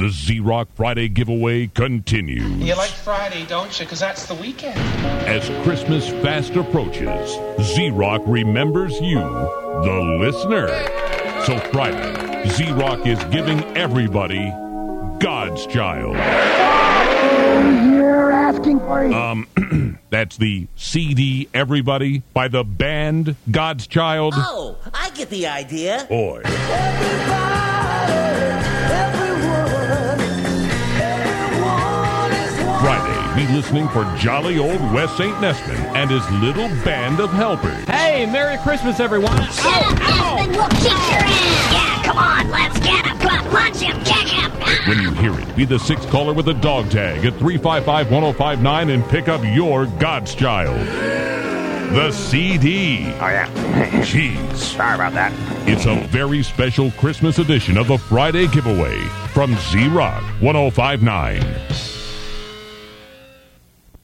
The Z-Rock Friday giveaway continues. You like Friday, don't you? Because that's the weekend. As Christmas fast approaches, Z-Rock remembers you, the listener. So Friday, Z-Rock is giving everybody God's Child. You're asking for it. That's the CD Everybody by the band God's Child. Oh, I get the idea. Boy. Friday, be listening for jolly old Wes St. Nesman and his little band of helpers. Hey, Merry Christmas, everyone. Shut up, Nesman, we'll kick your ass. Yeah, come on, let's get him. Come on, punch him, kick him. When you hear it, be the sixth caller with a dog tag at 355-1059 and pick up your God's Child. The CD. Oh, yeah. Jeez. Sorry about that. It's a very special Christmas edition of the Friday giveaway from Z-Rock 1059.